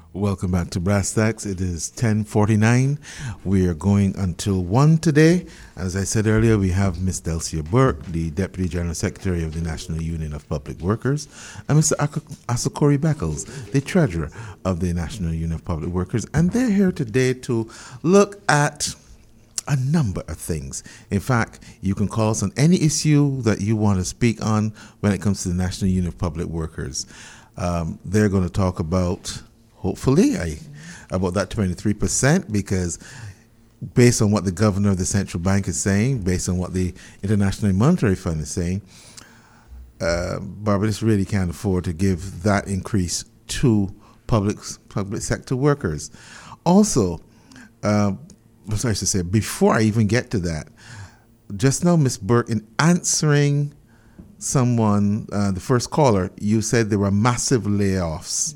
Welcome back to Brass Tacks. It is 10:49. We are going until 1 today. As I said earlier, we have Ms. Delcia Burke, the Deputy General Secretary of the National Union of Public Workers, and Mr. Asokori Beckles, the Treasurer of the National Union of Public Workers. And they're here today to look at a number of things. In fact, you can call us on any issue that you want to speak on when it comes to the National Union of Public Workers. They're going to talk about, hopefully, about that 23%, because based on what the governor of the central bank is saying, based on what the International Monetary Fund is saying, Barbados really can't afford to give that increase to public sector workers. Also, I should say, before I even get to that, just now, Ms. Burke, in answering someone, the first caller, you said there were massive layoffs.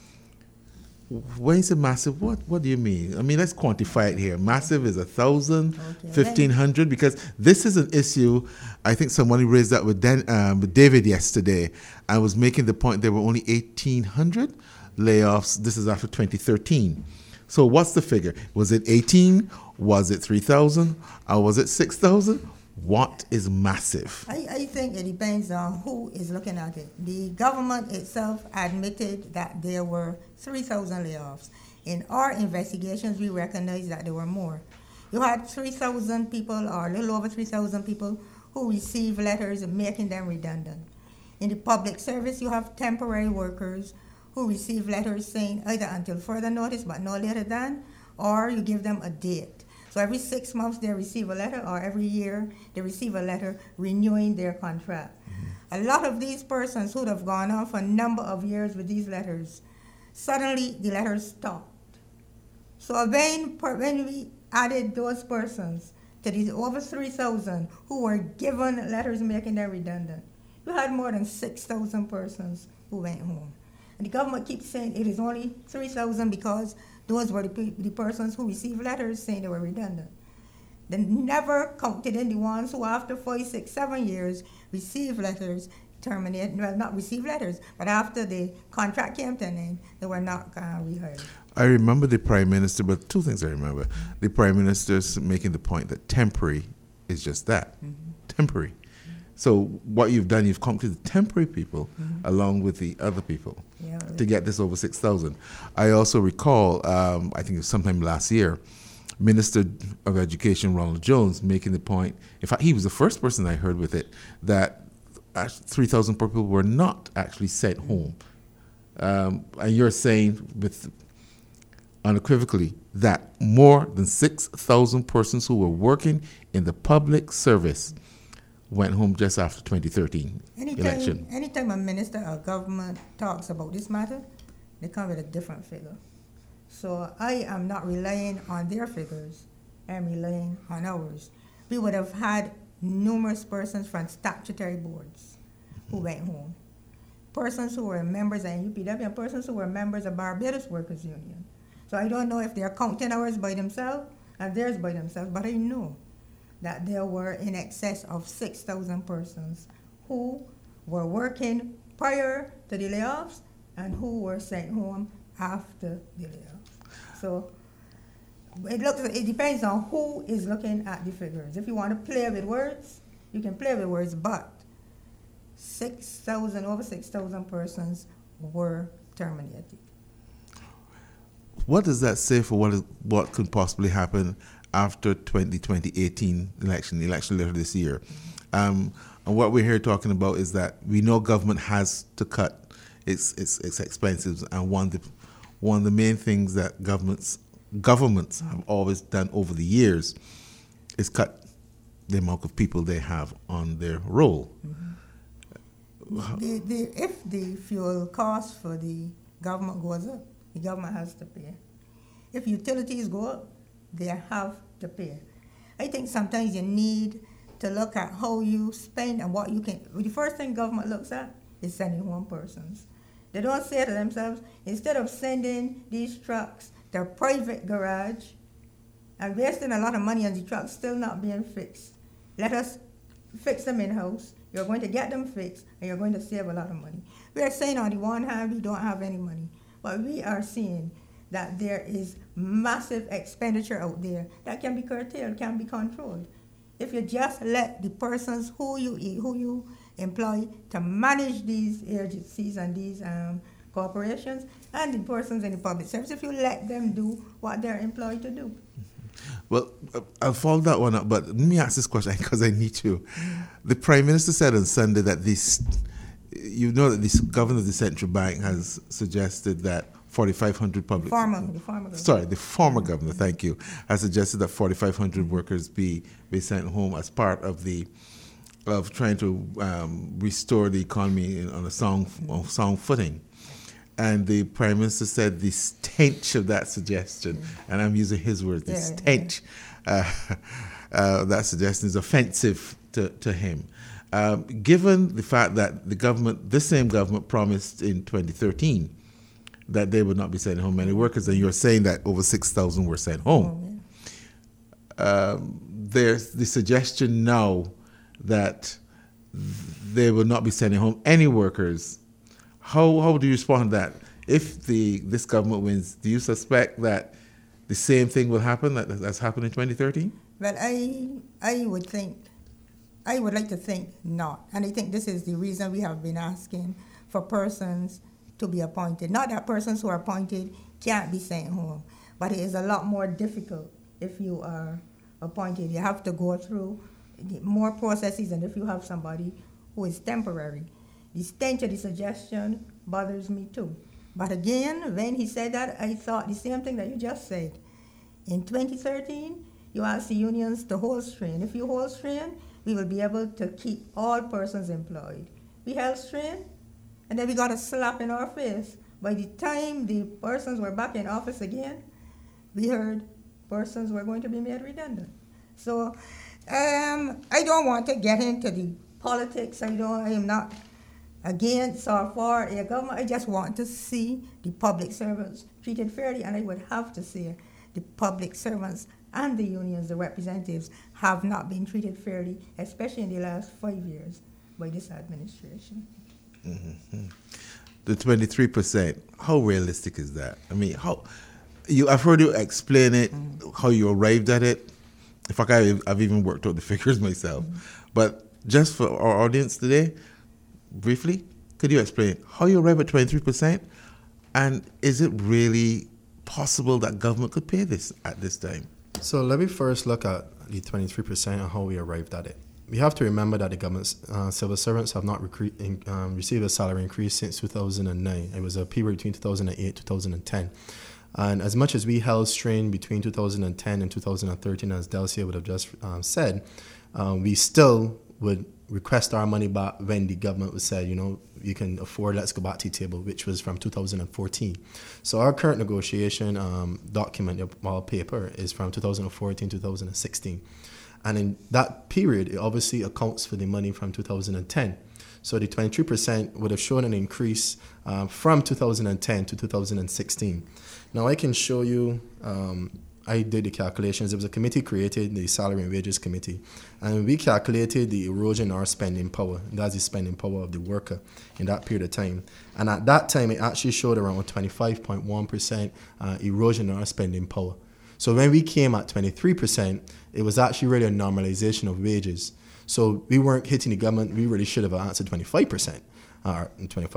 When you say massive, what do you mean? I mean, let's quantify it here. Massive is 1,000, 1,500, because this is an issue. I think someone raised that with David yesterday. I was making the point there were only 1,800 layoffs. This is after 2013. So what's the figure? Was it 18? Was it 3,000? Or was it 6,000? What is massive? I think it depends on who is looking at it. The government itself admitted that there were 3,000 layoffs. In our investigations, we recognized that there were more. You had 3,000 people, or a little over 3,000 people, who received letters making them redundant. In the public service, you have temporary workers who receive letters saying either until further notice, but no later than, or you give them a date. So every 6 months they receive a letter, or every year they receive a letter renewing their contract. A lot of these persons who have gone on for a number of years with these letters, suddenly the letters stopped. So when we added those persons to these over 3,000 who were given letters making them redundant, we had more than 6,000 persons who went home. And the government keeps saying it is only 3,000 because those were the persons who received letters saying they were redundant. They never counted in the ones who, after 5, 6, 7 years, received letters terminated. Well, not received letters, but after the contract came to an end, they were not rehired. I remember the Prime Minister, but two things I remember. The Prime Minister's making the point that temporary is just that, temporary. So what you've done, you've counted the temporary people along with the other people to get this over 6,000. I also recall, I think it was sometime last year, Minister of Education Ronald Jones making the point, in fact, he was the first person I heard with it, that 3,000 people were not actually sent home. And you're saying with unequivocally that more than 6,000 persons who were working in the public service went home just after 2013 election. Anytime a minister or government talks about this matter, they come with a different figure. So I am not relying on their figures. I'm relying on ours. We would have had numerous persons from statutory boards who went home. Persons who were members of UPW and persons who were members of Barbados Workers Union. So I don't know if they're counting ours by themselves and theirs by themselves, but I know that there were in excess of 6,000 persons who were working prior to the layoffs and who were sent home after the layoffs. So it depends on who is looking at the figures. If you want to play with words, you can play with words, but over 6,000 persons were terminated. What does that say for what could possibly happen after 2018 election later this year? And what we're here talking about is that we know government has to cut its expenses, and one of the main things that governments have always done over the years is cut the amount of people they have on their roll. If the fuel cost for the government goes up, the government has to pay. If utilities go up, they have to pay. I think sometimes you need to look at how you spend and what you can. The first thing government looks at is sending home persons. They don't say to themselves, instead of sending these trucks to a private garage and wasting a lot of money on the trucks still not being fixed, let us fix them in-house. You're going to get them fixed and you're going to save a lot of money. We are saying on the one hand we don't have any money, But we are seeing that there is massive expenditure out there that can be curtailed, can be controlled. If you just let the persons who you employ to manage these agencies and these corporations and the persons in the public service, if you let them do what they're employed to do. Well, I'll follow that one up, but let me ask this question because I need to. The Prime Minister said on Sunday that the governor of the central bank has suggested that 4,500 public... The former governor, thank you, has suggested that 4,500 workers be sent home as part of trying to restore the economy on a sound footing. And the Prime Minister said the stench of that suggestion, and I'm using his words, the stench, that suggestion is offensive to him. Given the fact that this same government promised in 2013 that they would not be sending home any workers, and you're saying that over 6,000 were sent home. There's the suggestion now that they will not be sending home any workers. How do you respond to that? If this government wins, do you suspect that the same thing will happen that's happened in 2013? Well, I would like to think not. And I think this is the reason we have been asking for persons to be appointed. Not that persons who are appointed can't be sent home, but it is a lot more difficult if you are appointed. You have to go through more processes than if you have somebody who is temporary. The stench of the suggestion bothers me too. But again, when he said that, I thought the same thing that you just said. In 2013, you asked the unions to hold strain. If you hold strain, we will be able to keep all persons employed. We held strain, and then we got a slap in our face. By the time the persons were back in office again, we heard persons were going to be made redundant. So I don't want to get into the politics. I am not against or for a government. I just want to see the public servants treated fairly, and I would have to say the public servants and the unions, the representatives, have not been treated fairly, especially in the last 5 years by this administration. Mm-hmm. The 23%, how realistic is that? I mean, I've heard you explain it, how you arrived at it. In fact, I've even worked out the figures myself. But just for our audience today, briefly, could you explain how you arrived at 23%? And is it really possible that government could pay this at this time? So let me first look at the 23% and how we arrived at it. We have to remember that the government's civil servants have not received a salary increase since 2009. It was a period between 2008 and 2010. And as much as we held strain between 2010 and 2013, as Delcia would have just said, we still would request our money back when the government would say, you can afford, let's go back to the table, which was from 2014. So our current negotiation document, our paper, is from 2014, 2016. And in that period, it obviously accounts for the money from 2010. So the 23% would have shown an increase from 2010 to 2016. Now I can show you, I did the calculations. There was a committee created, the Salary and Wages Committee, and we calculated the erosion in our spending power. That's the spending power of the worker in that period of time. And at that time, it actually showed around 25.1% erosion in our spending power. So when we came at 23%, it was actually really a normalization of wages. So we weren't hitting the government. We really should have answered 25%, or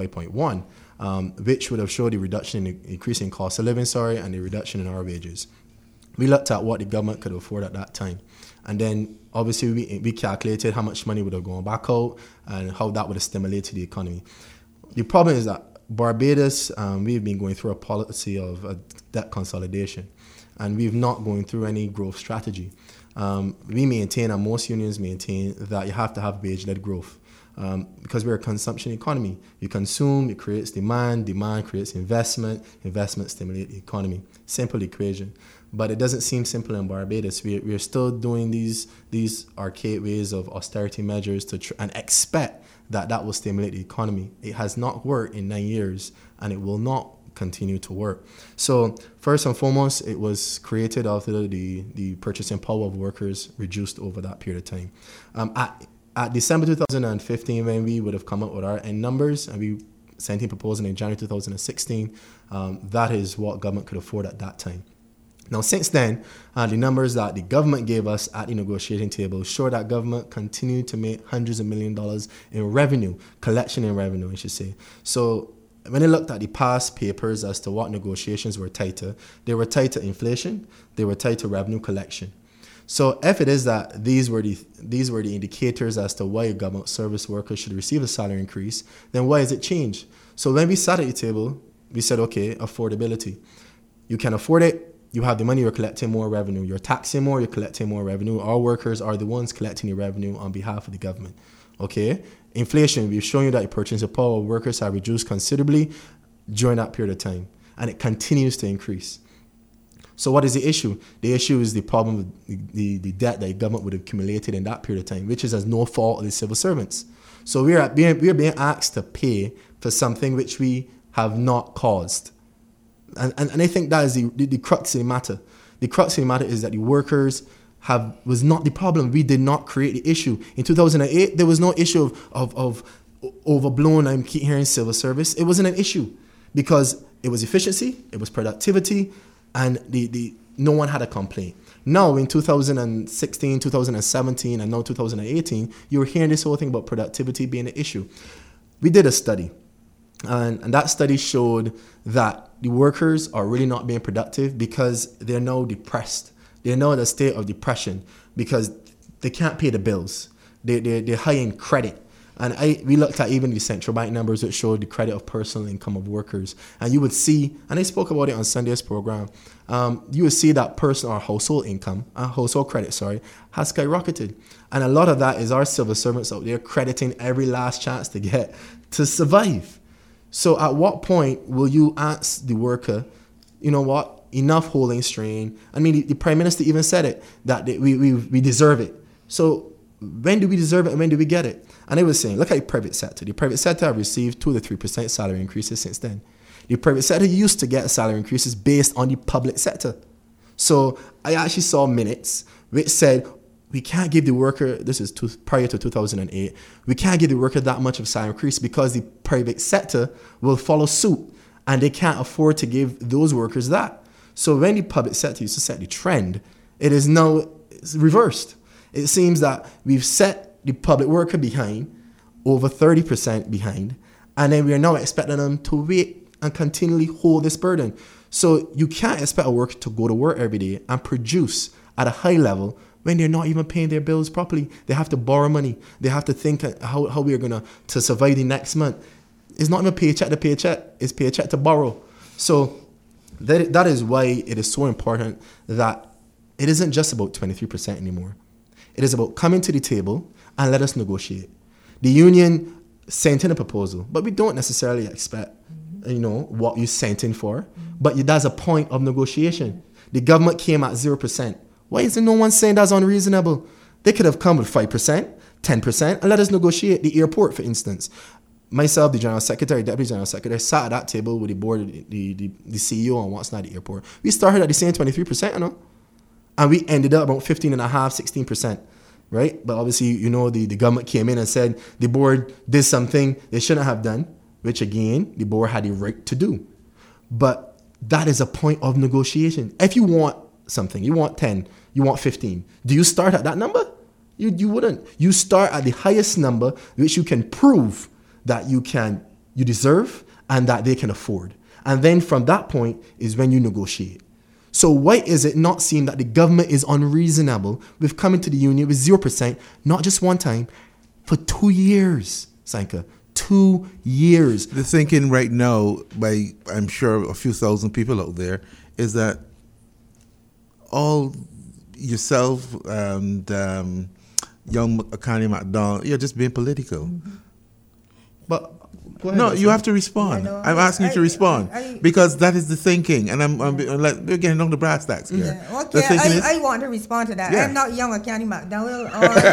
25.1%, which would have showed the reduction in the increase in cost of living, and the reduction in our wages. We looked at what the government could afford at that time. And then obviously we calculated how much money would have gone back out and how that would have stimulated the economy. The problem is that Barbados, we've been going through a policy of debt consolidation, and we've not going through any growth strategy. We maintain, and most unions maintain, that you have to have wage-led growth. Because we're a consumption economy. You consume, it creates demand, demand creates investment, investment stimulates the economy. Simple equation. But it doesn't seem simple in Barbados. We're still doing these archaic ways of austerity measures and expect that will stimulate the economy. It has not worked in 9 years, and it will not continue to work. So first and foremost, it was created after the purchasing power of workers reduced over that period of time. At December 2015, when we would have come up with our end numbers, and we sent in proposal in January 2016. That is what government could afford at that time. Now, since then, the numbers that the government gave us at the negotiating table show that government continued to make hundreds of $millions in revenue, collection in revenue, I should say. So when they looked at the past papers as to what negotiations were tied to, they were tied to inflation, they were tied to revenue collection. So if it is that these were the indicators as to why government service workers should receive a salary increase, then why has it changed? So when we sat at the table, we said, okay, affordability. You can afford it. You have the money, you're collecting more revenue. You're taxing more, you're collecting more revenue. Our workers are the ones collecting the revenue on behalf of the government. Okay? Inflation, we've shown you that the purchasing power of workers have reduced considerably during that period of time. And it continues to increase. So what is the issue? The issue is the problem with the debt that the government would have accumulated in that period of time, which is as no fault of the civil servants. So we are being asked to pay for something which we have not caused. And I think that is the crux of the matter. The crux of the matter is that the workers was not the problem. We did not create the issue. In 2008, there was no issue of overblown, I keep hearing civil service. It wasn't an issue because it was efficiency, it was productivity, and no one had a complaint. Now, in 2016, 2017, and now 2018, you're hearing this whole thing about productivity being an issue. We did a study, and that study showed that the workers are really not being productive because they're now depressed. They're now in a state of depression because they can't pay the bills. They're high in credit. And we looked at even the central bank numbers that showed the credit of personal income of workers. And you would see, and I spoke about it on Sunday's program, you would see that personal or household income, household credit, has skyrocketed. And a lot of that is our civil servants out there crediting every last chance to get to survive. So at what point will you ask the worker, you know what, enough holding strain? I mean, the Prime Minister even said it, that we deserve it. So when do we deserve it and when do we get it? And I was saying, look at the private sector. The private sector have received 2 to 3% salary increases since then. The private sector used to get salary increases based on the public sector. So I actually saw minutes which said, we can't give the worker, this is prior to 2008, we can't give the worker that much of a salary increase because the private sector will follow suit and they can't afford to give those workers that. So when the public sector used to set the trend, it is now reversed. It seems that we've set the public worker behind, over 30% behind, and then we are now expecting them to wait and continually hold this burden. So you can't expect a worker to go to work every day and produce at a high level when they're not even paying their bills properly. They have to borrow money. They have to think how we are going to survive the next month. It's not even paycheck to paycheck. It's paycheck to borrow. So that is why it is so important that it isn't just about 23% anymore. It is about coming to the table and let us negotiate. The union sent in a proposal, but we don't necessarily expect, what you sent in for. But that's a point of negotiation. The government came at 0%. Why isn't no one saying that's unreasonable? They could have come with 5%, 10%, and let us negotiate. The airport, for instance. Myself, the General Secretary, Deputy General Secretary, sat at that table with the board, the CEO and what's not the airport. We started at the same 23%, and we ended up about 15.5%, 16%, right? But obviously, the government came in and said the board did something they shouldn't have done, which again, the board had the right to do. But that is a point of negotiation. If you want something, you want 10, you want 15. Do you start at that number? You wouldn't. You start at the highest number which you can prove that you deserve and that they can afford. And then from that point is when you negotiate. So why is it not seen that the government is unreasonable with coming to the union with 0%, not just one time, for 2 years, Sanka? 2 years. The thinking right now by, I'm sure, a few thousand people out there is that all yourself and young Akani MacDonald, you're just being political. Mm-hmm. But no, you have to respond. I'm asking you to respond because that is the thinking, and I'm like, we're getting on the brass tacks here. Yeah. Okay, I want to respond to that. Yeah. I'm not young Akani MacDonald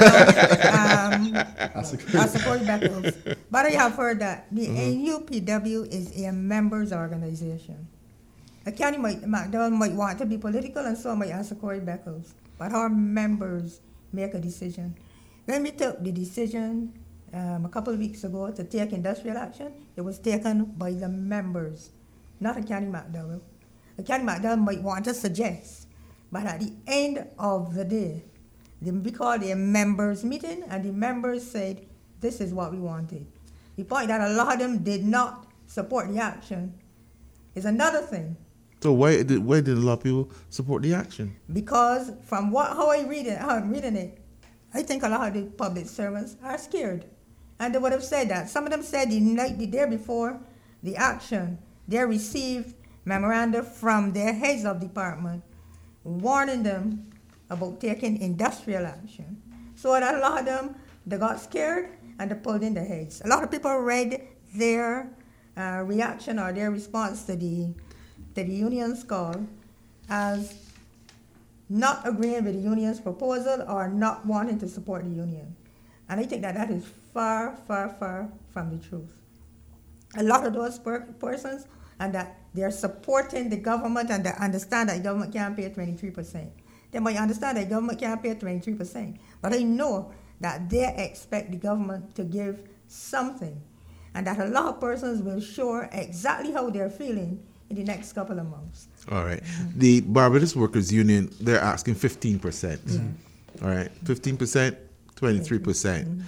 or I support Beckles, but I have heard that the NUPW is a members organization. Akani MacDonald might want to be political, and so might ask Corey Beckles, but our members make a decision. When we took the decision a couple of weeks ago to take industrial action, it was taken by the members, not a County McDowell. The County McDowell might want to suggest, but at the end of the day, we called a members meeting, and the members said, this is what we wanted. The point that a lot of them did not support the action is another thing. So why did a lot of people support the action? Because from how I'm reading it, I think a lot of the public servants are scared. And they would have said that. Some of them said the day before the action, they received memoranda from their heads of department warning them about taking industrial action. So that a lot of them, they got scared and they pulled in their heads. A lot of people read their reaction or their response to the union's call as not agreeing with the union's proposal or not wanting to support the union. And I think that is far, far, far from the truth. A lot of those persons, and that they're supporting the government and they understand that the government can't pay 23%. They might understand that the government can't pay 23%, but I know that they expect the government to give something, and that a lot of persons will show exactly how they're feeling in the next couple of months. All right. The Barbados Workers Union, they're asking 15%. All right. 15%, 23%.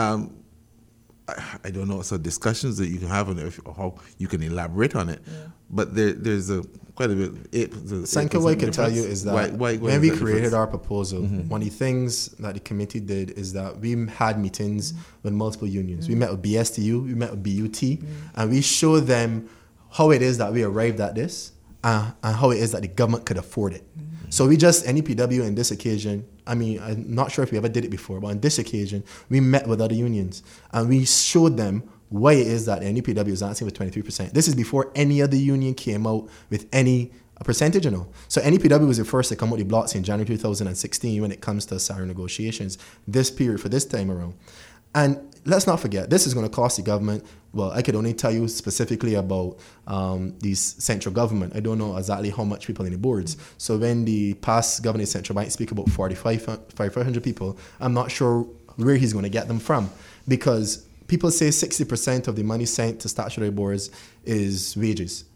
I don't know. So discussions that you can have on it, or how you can elaborate on it. But there's quite a bit. Sanka, what I can tell you is that when we created our proposal, one of the things that the committee did is that we had meetings with multiple unions. We met with BSTU, we met with BUT, and we showed them how it is that we arrived at this and how it is that the government could afford it. So we just, NEPW on this occasion, I mean, I'm not sure if we ever did it before, but on this occasion, we met with other unions and we showed them why it is that the NEPW is asking for 23%. This is before any other union came out with any percentage, So NEPW was the first to come out with the blocks in January 2016 when it comes to salary negotiations, this period for this time around. And let's not forget, this is going to cost the government. Well, I could only tell you specifically about these central government. I don't know exactly how much people in the boards. So when the past governor of central bank speak about 500 people, I'm not sure where he's going to get them from, because people say 60% of the money sent to statutory boards is wages.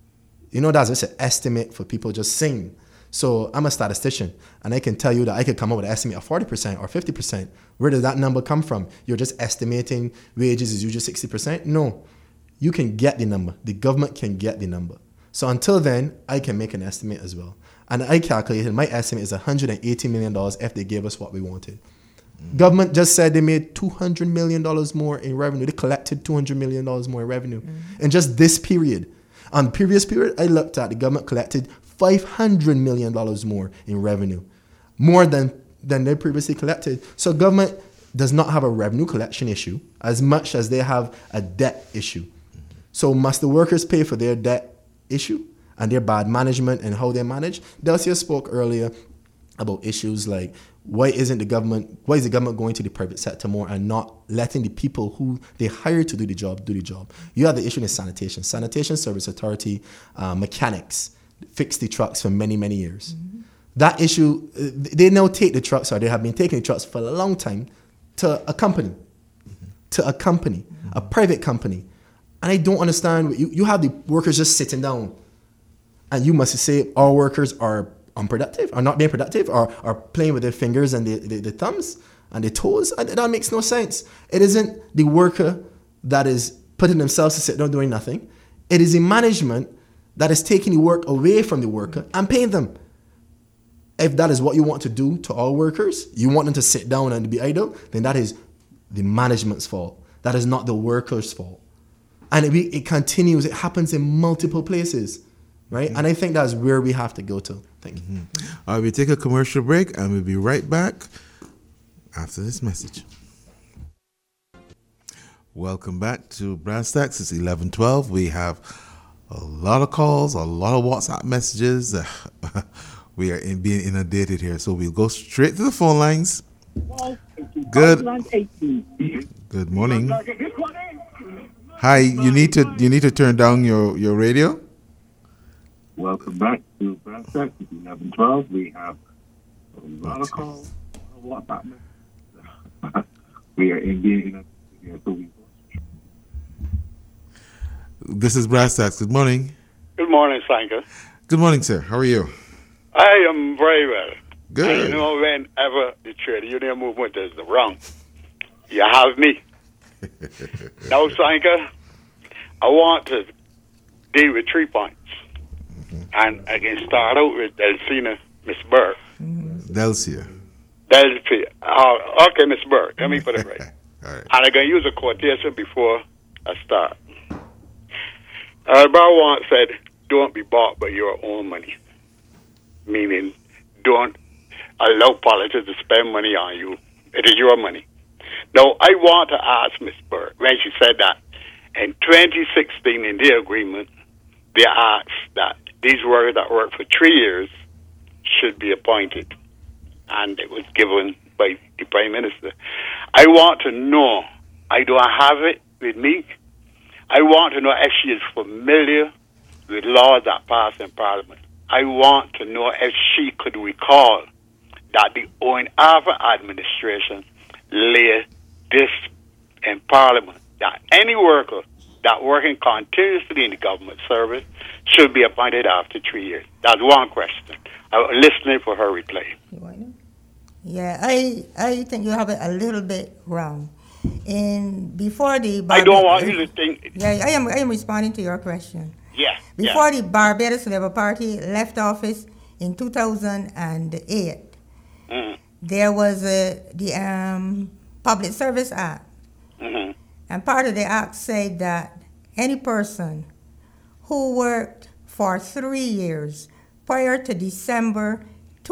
That's just an estimate for people just saying. So I'm a statistician, and I can tell you that I could come up with an estimate of 40% or 50%. Where did that number come from? You're just estimating wages is usually 60%? No. You can get the number. The government can get the number. So until then, I can make an estimate as well. And I calculated my estimate is $180 million if they gave us what we wanted. Government just said they made $200 million more in revenue. They collected $200 million more in revenue in just this period. On the previous period, I looked at the government collected $500 million more in revenue, more than they previously collected. So government does not have a revenue collection issue as much as they have a debt issue. So must the workers pay for their debt issue and their bad management and how they manage? Delcia spoke earlier about issues like why is the government going to the private sector more and not letting the people who they hire to do the job? You have the issue in sanitation service authority, mechanics fix the trucks for many, many years. That issue, they now take the trucks, or they have been taking the trucks for a long time, to a company, a private company. And I don't understand, you have the workers just sitting down, and you must say our workers are unproductive, are not being productive, or are playing with their fingers and the thumbs and their toes. And that makes no sense. It isn't the worker that is putting themselves to sit down doing nothing. It is the management that is taking the work away from the worker and paying them. If that is what you want to do to all workers, you want them to sit down and be idle, then that is the management's fault. That is not the workers' fault. And it continues. It happens in multiple places, right? And I think that's where we have to go to. Thank you. All right, we take a commercial break, and we'll be right back after this message. Welcome back to Brass Tacks. It's 11:12. We have a lot of calls, a lot of WhatsApp messages. We are being inundated here, so we'll go straight to the phone lines. Good morning. Hi, you need to turn down your radio. Welcome back to Brass Tacks. It's 11:12. We have a lot of calls, a lot of WhatsApp messages. We are being inundated. Yeah, so we This is Brass Tacks. Good morning. Good morning, Sanka. Good morning, sir. How are you? I am very well. Good. You know, whenever the trade union movement is wrong, you have me. Now, Sanka, I want to deal with 3 points. And I can start out with Delphina, Miss Burr. Delcia. Delphina. Okay, Miss Burr. Let me put it right. All right. And I'm going to use a quotation before I start. Brown once said, don't be bought by your own money. Meaning, don't allow politics to spend money on you. It is your money. Now, I want to ask Ms. Burr, when she said that, in 2016 in the agreement, they asked that these workers that work for 3 years should be appointed. And it was given by the Prime Minister. I want to know, I don't have it with me, I want to know if she is familiar with laws that pass in Parliament. I want to know if she could recall that the Owen Arthur administration laid this in Parliament, that any worker that working continuously in the government service should be appointed after 3 years. That's one question. I'm listening for her reply. Yeah, I think you have it a little bit wrong. And before the I don't want you to think. Yeah, I am responding to your question. Yeah. Before the Barbados Labour Party left office in 2008, there was the Public Service Act. Mm-hmm. And part of the act said that any person who worked for 3 years prior to December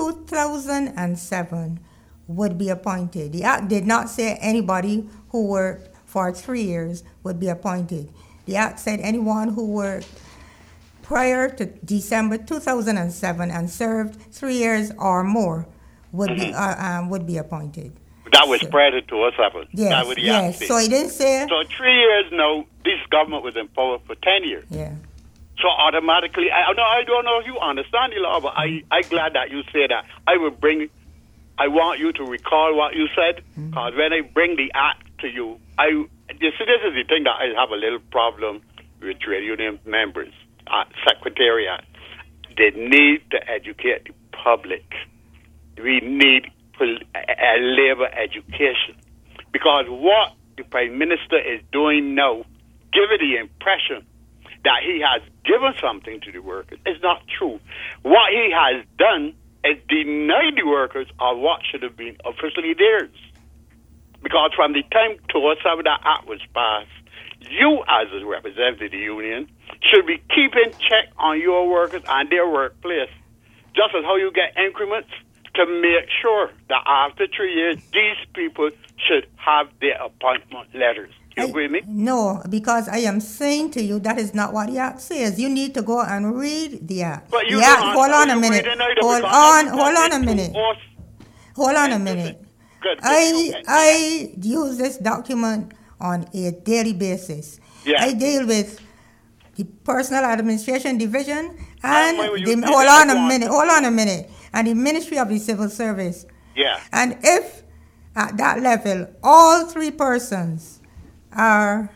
2007 would be appointed. The act did not say anybody who worked for 3 years would be appointed. The act said anyone who worked prior to December 2007 and served 3 years or more would be appointed. That was spread to us, happened. Yes, That was the yes. act. So it didn't say. So 3 years now, this government was in power for 10 years. Yeah. So automatically, I don't know if you understand the law, but I'm glad that you say that. I want you to recall what you said, because when I bring the act to you, this is the thing that I have a little problem with trade union members, secretariat. They need to educate the public. We need a labor education, because what the Prime Minister is doing now, giving the impression that he has given something to the workers, is not true. What he has done is denied the workers of what should have been officially theirs. Because from the time towards that act was passed, you as a representative of the union should be keeping check on your workers and their workplace, just as how you get increments, to make sure that after 3 years, these people should have their appointment letters. You agree with me? No, because I am saying to you that is not what the act says. You need to go and read the act. But you The act, don't hold on a read minute. it either, Hold because on a minute. Hold on a minute. Good. I use this document on a daily basis. Yeah. I deal with the Personal Administration Division and why would you do hold that? on a minute, and the Ministry of the Civil Service. Yeah. And if at that level all three persons are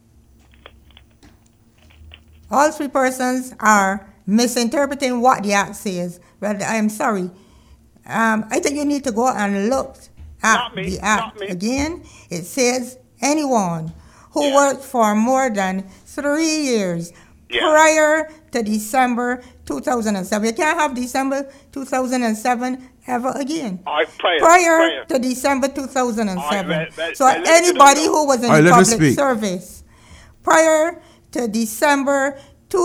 misinterpreting what the act says, well, I am sorry. I think you need to go and look at the act again. It says anyone who worked for more than 3 years prior to December 2007. You can't have December 2007 ever again. Prior to December 2007. So anybody who was in public service prior to December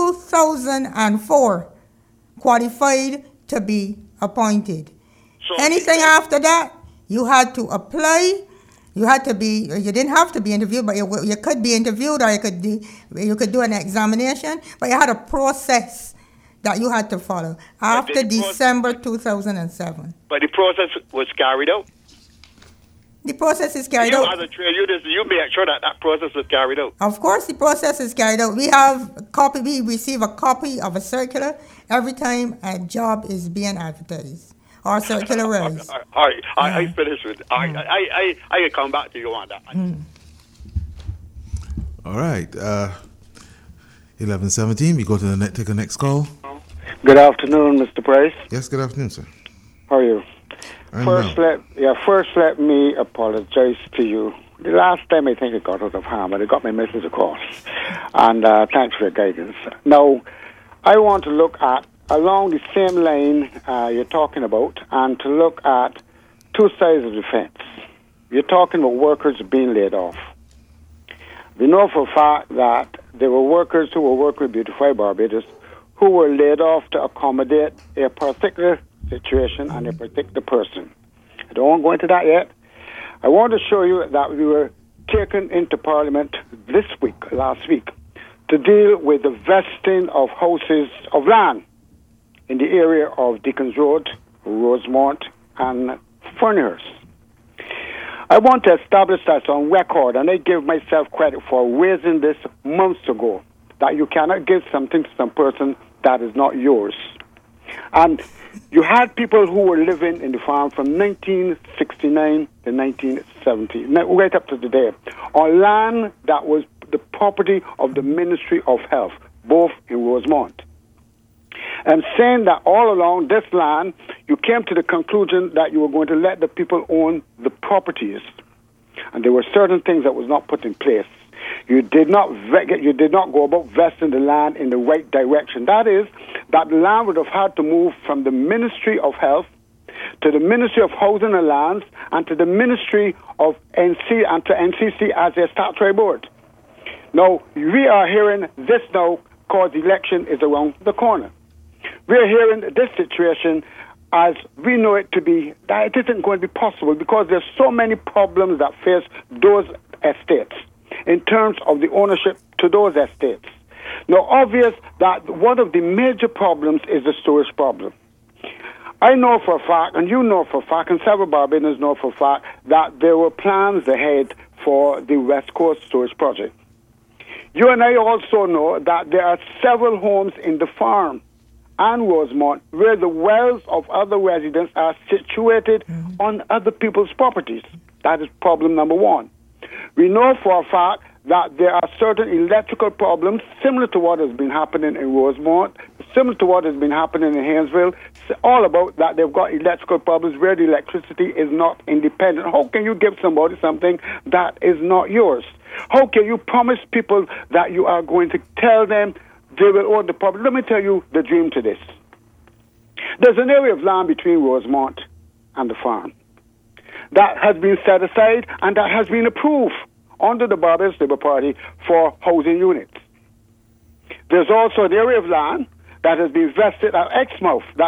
2004 qualified to be appointed. So anything after that, you had to apply. You didn't have to be interviewed, but you could be interviewed, or you could do an examination, but you had a process that you had to follow after December 2007. But the process was carried out. The process is carried out. As a trade unionist, you make sure that process was carried out. Of course, the process is carried out. We receive a copy of a circular every time a job is being advertised. Or circular raise. All right, I finished with I come back to you on that. All right. 11:17. We go to take the next call. Good afternoon, Mr. Price. Yes, good afternoon, sir. How are you? First, let me apologize to you. The last time I think I got out of hand, but I got my message across. And thanks for your guidance. Now, I want to look at, along the same line you're talking about, and to look at two sides of the fence. You're talking about workers being laid off. We know for a fact that there were workers who were working with Beautify Barbados who were laid off to accommodate a particular situation and a particular person. I don't want to go into that yet. I want to show you that we were taken into Parliament last week, to deal with the vesting of houses of land in the area of Deacons Road, Rosemont, and Fernhurst. I want to establish that on record, and I give myself credit for raising this months ago, that you cannot give something to some person that is not yours. And you had people who were living in the farm from 1969 to 1970, right up to today, on land that was the property of the Ministry of Health, both in Rosemont. And saying that all along this land, you came to the conclusion that you were going to let the people own the properties. And there were certain things that was not put in place. You did not go about vesting the land in the right direction. That is, that the land would have had to move from the Ministry of Health to the Ministry of Housing and Lands and to the Ministry of NC and to NCC as a statutory board. Now, we are hearing this now because the election is around the corner. We are hearing this situation as we know it to be, that it isn't going to be possible because there's so many problems that face those estates in terms of the ownership to those estates. Now, obvious that one of the major problems is the storage problem. I know for a fact, and you know for a fact, and several Barbadians know for a fact, that there were plans ahead for the West Coast Storage Project. You and I also know that there are several homes in the farm and Rosemont where the wells of other residents are situated on other people's properties. That is problem number one. We know for a fact that there are certain electrical problems similar to what has been happening in Rosemont, similar to what has been happening in Haynesville, all about that they've got electrical problems where the electricity is not independent. How can you give somebody something that is not yours? How can you promise people that you are going to tell them they will own the property? Let me tell you the dream to this. There's an area of land between Rosemont and the farm that has been set aside and that has been approved under the Barbados Labour Party for housing units. There's also an area of land that has been vested at Exmouth, that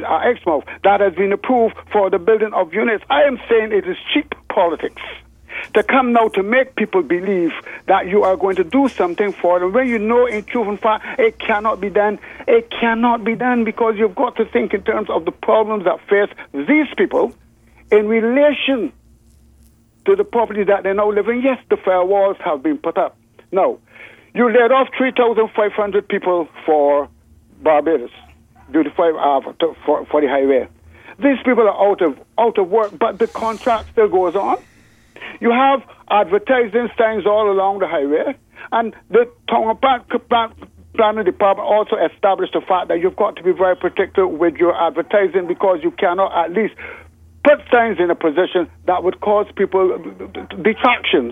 has been approved for the building of units. I am saying it is cheap politics to come now to make people believe that you are going to do something for them when you know in truth and fact it cannot be done. It cannot be done because you've got to think in terms of the problems that face these people in relation to the property that they now live in. Yes, the firewalls have been put up. Now, you laid off 3,500 people for Barbados, for the highway. These people are out of work, but the contract still goes on. You have advertising signs all along the highway, and the town planning department also established the fact that you've got to be very particular with your advertising because you cannot at least put signs in a position that would cause people detractions.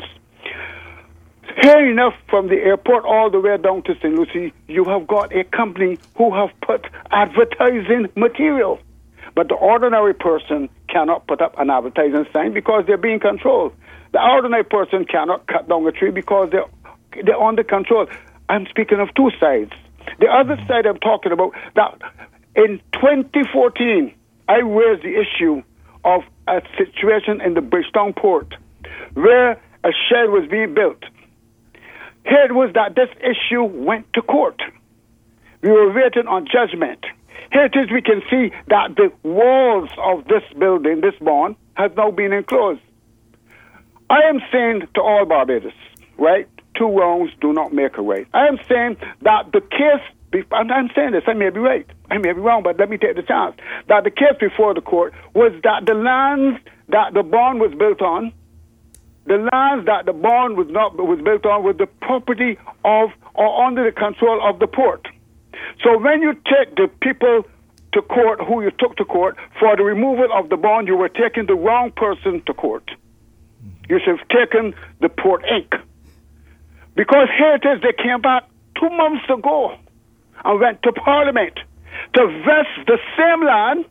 Here enough from the airport all the way down to St. Lucie, you have got a company who have put advertising material. But the ordinary person cannot put up an advertising sign because they're being controlled. The ordinary person cannot cut down a tree because they're under control. I'm speaking of two sides. The other side I'm talking about, that in 2014, I raised the issue of a situation in the Bridgetown port where a shed was being built. Here it was that this issue went to court. We were waiting on judgment. Here it is, we can see that the walls of this building, this bond, has now been enclosed. I am saying to all Barbados, right, two wrongs do not make a right. I am saying that the case, and I'm saying this, I may be right, I may be wrong, but let me take the chance, that the case before the court was that the lands that the bond was built on the lands that the bond was built on was the property of or under the control of the port. So when you take the people to court who you took to court for the removal of the bond, you were taking the wrong person to court. You should have taken the Port Inc. Because here it is, they came back 2 months ago and went to Parliament to vest the same land,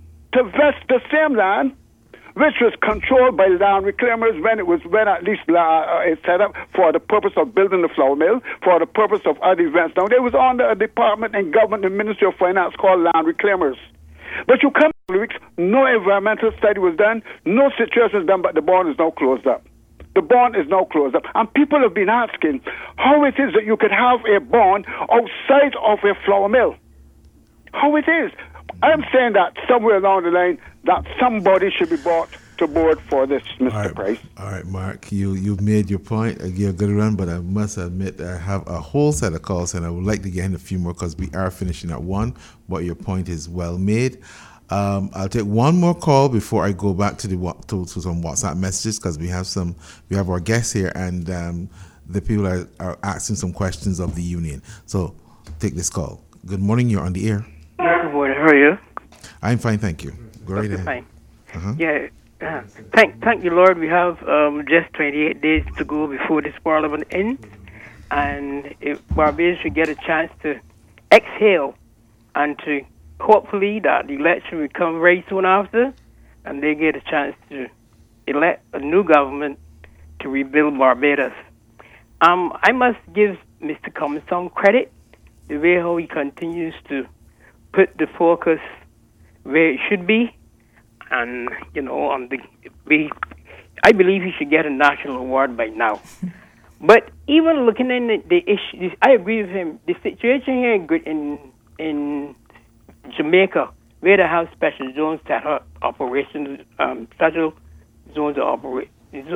which was controlled by land reclaimers when at least it's set up for the purpose of building the flour mill, for the purpose of other events. Now, there was under a department in government, the Ministry of Finance, called land reclaimers. But you come in weeks, no environmental study was done, no situation was done, but the bond is now closed up. The bond is now closed up. And people have been asking how it is that you could have a bond outside of a flour mill. How it is. I'm saying that somewhere along the line that somebody should be brought to board for this, Mr. Price. All right, Mark, you've made your point. You're a good run, but I must admit I have a whole set of calls, and I would like to get in a few more because we are finishing at 1, but your point is well made. I'll take one more call before I go back to some WhatsApp messages because we have our guests here, and the people are asking some questions of the union. So take this call. Good morning, you're on the air. Good morning, how are you? I'm fine, thank you. Go right ahead. Fine. Uh-huh. Yeah, thank you, Lord. We have just 28 days to go before this Parliament ends, and if Barbados should get a chance to exhale and to hopefully that the election will come very soon after, and they get a chance to elect a new government to rebuild Barbados. I must give Mr. Cummins some credit, the way how he continues to put the focus where it should be, and on the way. I believe he should get a national award by now. But even looking in the issue, I agree with him. The situation here in Jamaica, where they have special zones that have operations, special zones of operation.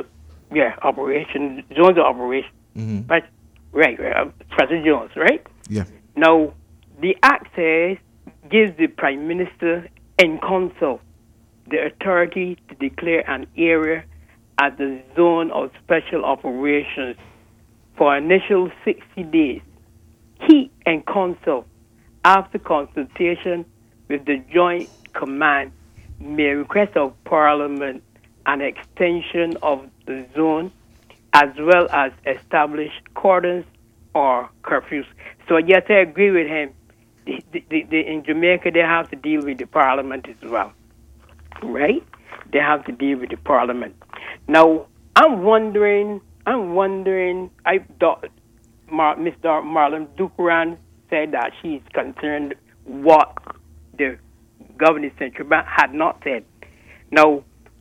Zones of operation. Mm-hmm. But special zones, right? Yeah. Now, the Act says gives the Prime Minister in council the authority to declare an area as a zone of special operations for initial 60 days. He and council, after consultation with the Joint Command, may request of Parliament an extension of the zone as well as establish cordons or curfews. So yes, I agree with him. In Jamaica, they have to deal with the Parliament as well, right? They have to deal with the Parliament. Now, I'm wondering. I thought Ms. Marlon Dukuran said that she's concerned what the governing central bank had not said. Now,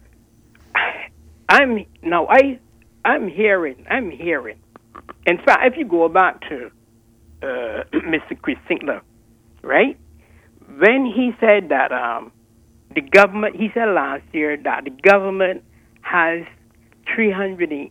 I'm hearing. In fact, if you go back to Mr. Chris Sinkler, right? When he said that the government, he said last year that the government has $382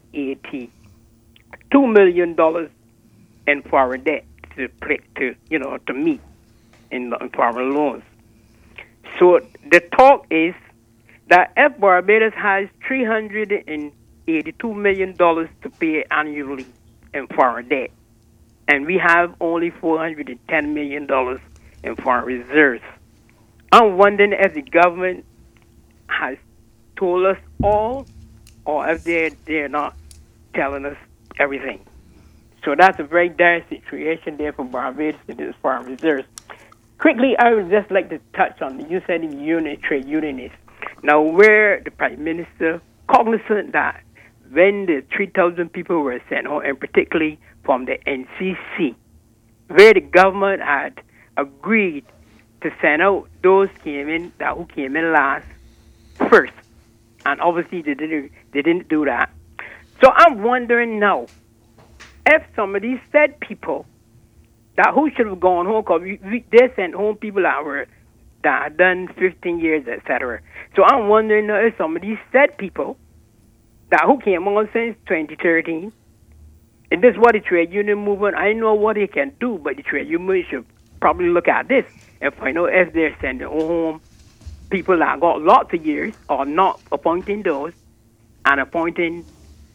million in foreign debt to meet in foreign loans. So the talk is that if Barbados has $382 million to pay annually in foreign debt, and we have only $410 million in foreign reserves, I'm wondering if the government has told us all, or if they're not telling us everything. So that's a very dire situation there for Barbados in its foreign reserves. Quickly, I would just like to touch on, you said the trade unionists. Now, where the Prime Minister, cognizant that when the 3,000 people were sent home, and particularly from the NCC, where the government had agreed to send out those who came in last first, and obviously they didn't do that. So I'm wondering now if some of these said people that who should have gone home, because they sent home people that had done 15 years, etc. So I'm wondering now if some of these said people that who came on since 2013, and this is what the trade union movement, I know what they can do, but the trade union should probably look at this and find out if they're sending home people that got lots of years or not appointing those and appointing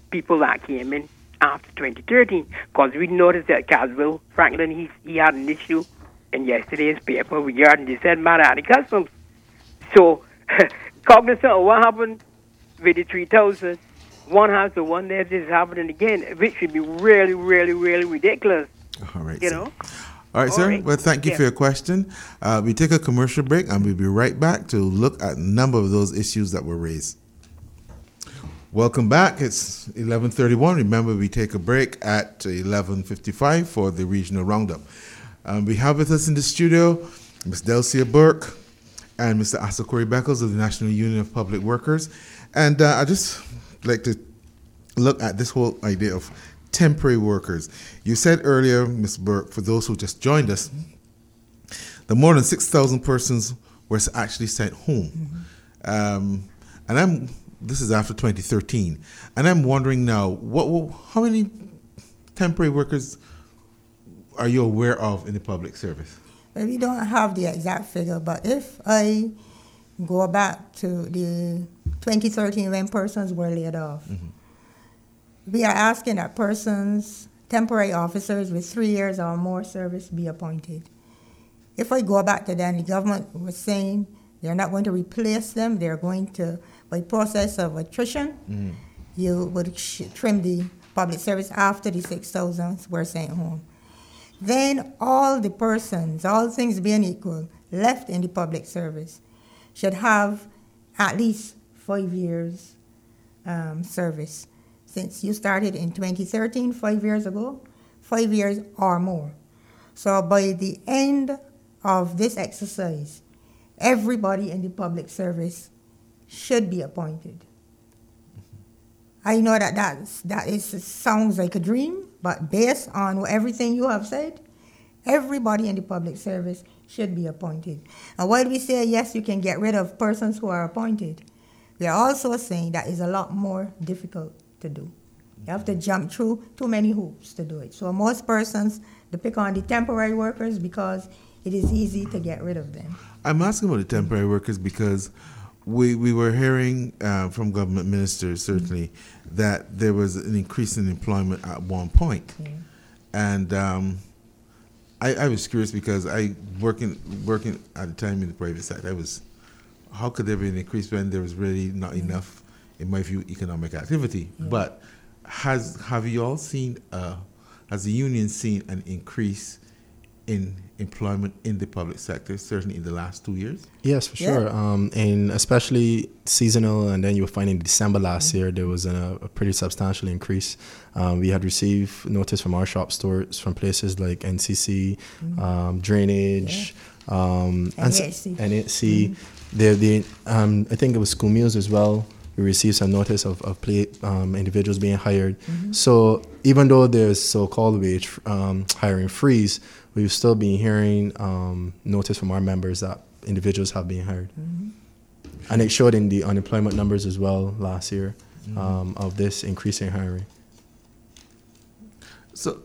people that came in after 2013, because we noticed that Caswell Franklin, he had an issue in yesterday's paper regarding the said matter at the customs. So, cognizant of what happened with the 3,000, one has to wonder if this is happening again, which would be really, really, really ridiculous. All right, you sir. know? All right, sir. Right. Well, thank you for your question. We take a commercial break, and we'll be right back to look at a number of those issues that were raised. Welcome back. It's 11:31. Remember, we take a break at 11:55 for the regional roundup. We have with us in the studio Ms. Delcia Burke and Mr. Asakori Beckles of the National Union of Public Workers. And I just like to look at this whole idea of temporary workers. You said earlier, Ms. Burke, for those who just joined us, that more than 6,000 persons were actually sent home. And this is after 2013. And I'm wondering now, how many temporary workers are you aware of in the public service? Well, we don't have the exact figure, but if I go back to the 2013 when persons were laid off, we are asking that persons, temporary officers with 3 years or more service be appointed. If I go back to then, the government was saying they're not going to replace them, they're going to, by process of attrition, you would trim the public service after the 6,000 were sent home. Then all the persons, all things being equal, left in the public service should have at least 5 years service. Since you started in 2013, 5 years ago, 5 years or more. So by the end of this exercise, everybody in the public service should be appointed. I know that sounds like a dream, but based on everything you have said, everybody in the public service should be appointed. And while we say, yes, you can get rid of persons who are appointed, we are also saying that is a lot more difficult to do. You have to jump through too many hoops to do it. So most persons, they pick on the temporary workers because it is easy to get rid of them. I'm asking about the temporary workers because we were hearing from government ministers, certainly, that there was an increase in employment at one point. Yeah. And I was curious because I working at the time in the private sector, how could there be an increase when there was really not enough, in my view, economic activity? Yeah. But have you all seen, has the union seen an increase in employment in the public sector, certainly in the last 2 years? Yes, for sure. And especially seasonal, and then you will find in December last year, there was a pretty substantial increase. We had received notice from our shop stores from places like NCC, Drainage, NHC. I think it was school meals as well. We received some notice of individuals being hired. So even though there's so-called wage hiring freeze, we've still been hearing notice from our members that individuals have been hired. And it showed in the unemployment numbers as well last year of this increase in hiring. So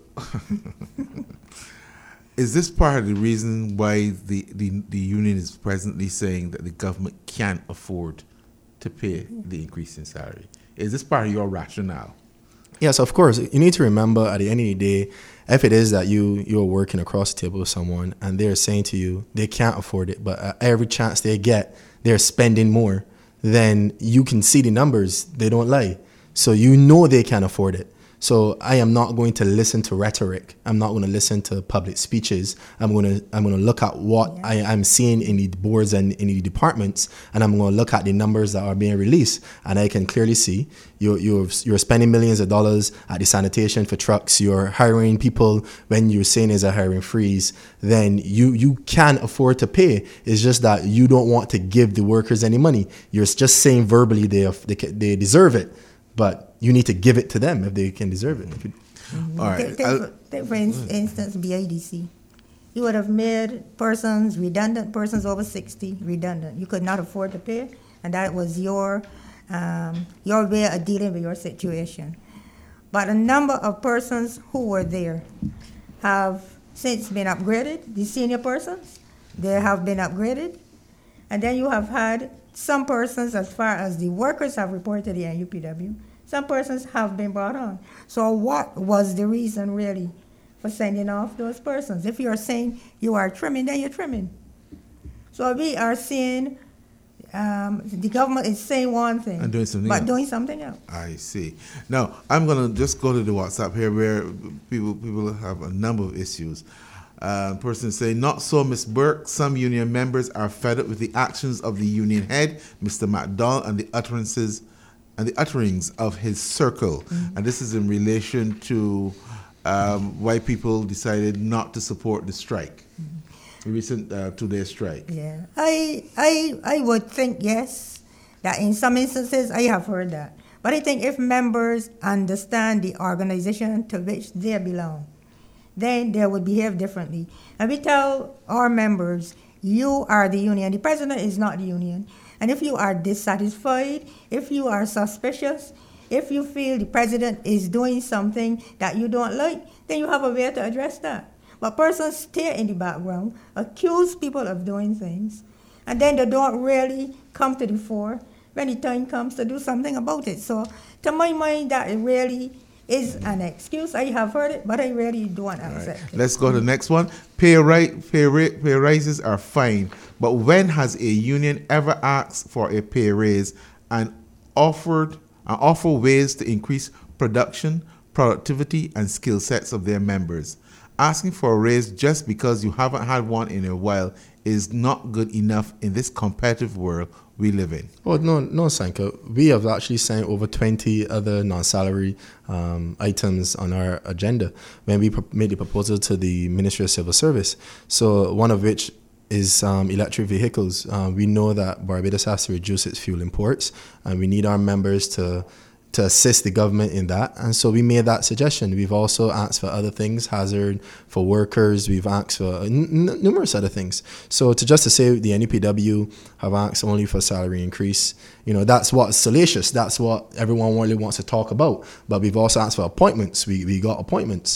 is this part of the reason why the union is presently saying that the government can't afford to pay the increase in salary? Is this part of your rationale? Yes, of course. You need to remember at the end of the day, if it is that you're working across the table with someone and they're saying to you they can't afford it, but every chance they get, they're spending more, then you can see the numbers. They don't lie. So you know they can't afford it. So I am not going to listen to rhetoric. I'm not going to listen to public speeches. I'm going to look at what I'm seeing in the boards and in the departments, and I'm going to look at the numbers that are being released, and I can clearly see you're spending millions of dollars at the sanitation for trucks. You're hiring people when you're saying there's a hiring freeze. Then you can afford to pay. It's just that you don't want to give the workers any money. You're just saying verbally they deserve it, but you need to give it to them if they can deserve it. All right. Take for instance, BIDC. You would have made redundant persons over 60 redundant. You could not afford to pay, and that was your way of dealing with your situation. But a number of persons who were there have since been upgraded. The senior persons, they have been upgraded. And then you have had some persons, as far as the workers have reported to the NUPW, Some persons have been brought on. So what was the reason really for sending off those persons? If you're saying you are trimming, then you're trimming. So we are seeing the government is saying one thing and doing something but else. doing something else. I see. Now, I'm going to just go to the WhatsApp here where people have a number of issues. Person saying, not so, Ms. Burke. Some union members are fed up with the actions of the union head, Mr. McDonald, and the utterings of his circle. Mm-hmm. And this is in relation to why people decided not to support the strike. Mm-hmm. The recent 2-day strike. Yeah, I would think, yes, that in some instances I have heard that. But I think if members understand the organization to which they belong, then they would behave differently. And we tell our members, you are the union. The president is not the union. And if you are dissatisfied, if you are suspicious, if you feel the president is doing something that you don't like, then you have a way to address that. But persons stay in the background, accuse people of doing things, and then they don't really come to the fore when the time comes to do something about it. So to my mind, that really is an excuse. I have heard it, but I really don't accept it. Let's go to the next one. Pay raises are fine, but when has a union ever asked for a pay raise and offer ways to increase production, productivity, and skill sets of their members? Asking for a raise just because you haven't had one in a while is not good enough in this competitive world we live in. Oh, no, Sanka. We have actually sent over 20 other non-salary items on our agenda when we made the proposal to the Ministry of Civil Service. So one of which is electric vehicles. We know that Barbados has to reduce its fuel imports, and we need our members to assist the government in that. And so we made that suggestion. We've also asked for other things, hazard for workers. We've asked for numerous other things. So to say the NUPW have asked only for salary increase, that's what's salacious. That's what everyone really wants to talk about. But we've also asked for appointments. We got appointments.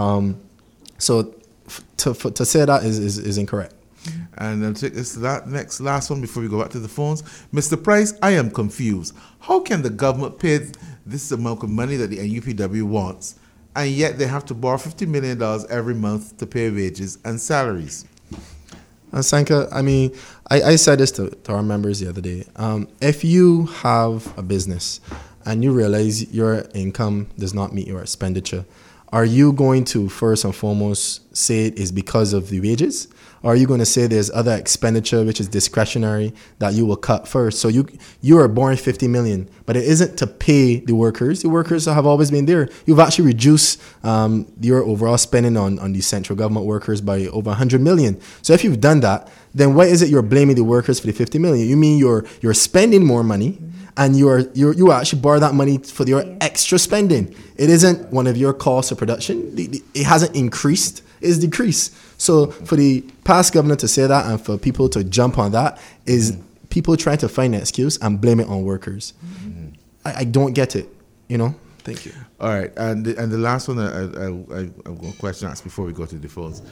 So to say that is incorrect. And I'll take this last one before we go back to the phones. Mr. Price, I am confused. How can the government pay this amount of money that the NUPW wants, and yet they have to borrow $50 million every month to pay wages and salaries? Sanka, I said this to our members the other day. If you have a business and you realize your income does not meet your expenditure, are you going to first and foremost say it is because of the wages? Or are you going to say there's other expenditure which is discretionary that you will cut first? So you are borrowing $50 million, but it isn't to pay the workers. The workers have always been there. You've actually reduced your overall spending on the central government workers by over $100 million. So if you've done that, then why is it you're blaming the workers for the $50 million? You mean you're spending more money, and you actually borrow that money for your extra spending. It isn't one of your costs of production. It hasn't increased. It's decreased. So for the past governor to say that and for people to jump on that is people trying to find an excuse and blame it on workers. Mm-hmm. I don't get it. Thank you. All right, and the last one I've got a question asked before we go to the phones.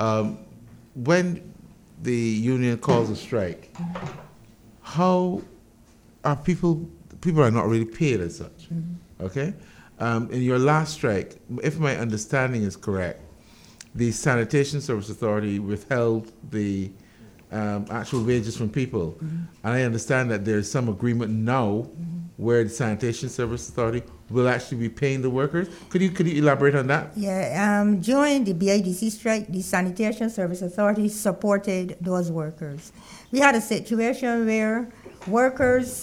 When the union calls a strike, how are people are not really paid as such? Mm-hmm. Okay, in your last strike, if my understanding is correct, the Sanitation Service Authority withheld the actual wages from people. Mm-hmm. And I understand that there's some agreement now where the Sanitation Service Authority will actually be paying the workers. Could you elaborate on that? Yeah, during the BIDC strike, the Sanitation Service Authority supported those workers. We had a situation where workers'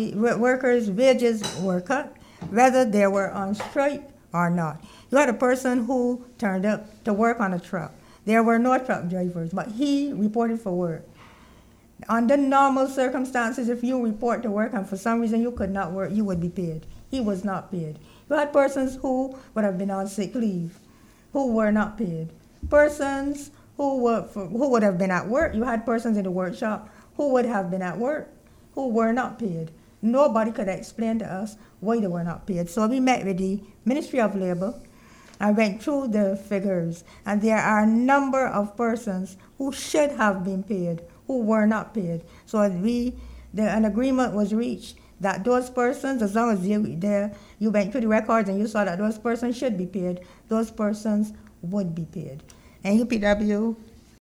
wages were cut, whether they were on strike or not. You had a person who turned up to work on a truck. There were no truck drivers, but he reported for work. Under normal circumstances, if you report to work and for some reason you could not work, you would be paid. He was not paid. You had persons who would have been on sick leave, who were not paid. Persons who would have been at work. You had persons in the workshop who would have been at work, who were not paid. Nobody could explain to us why they were not paid. So we met with the Ministry of Labor. I went through the figures, and there are a number of persons who should have been paid, who were not paid. So an agreement was reached that those persons, as long as you went through the records and you saw that those persons should be paid, those persons would be paid. And UPW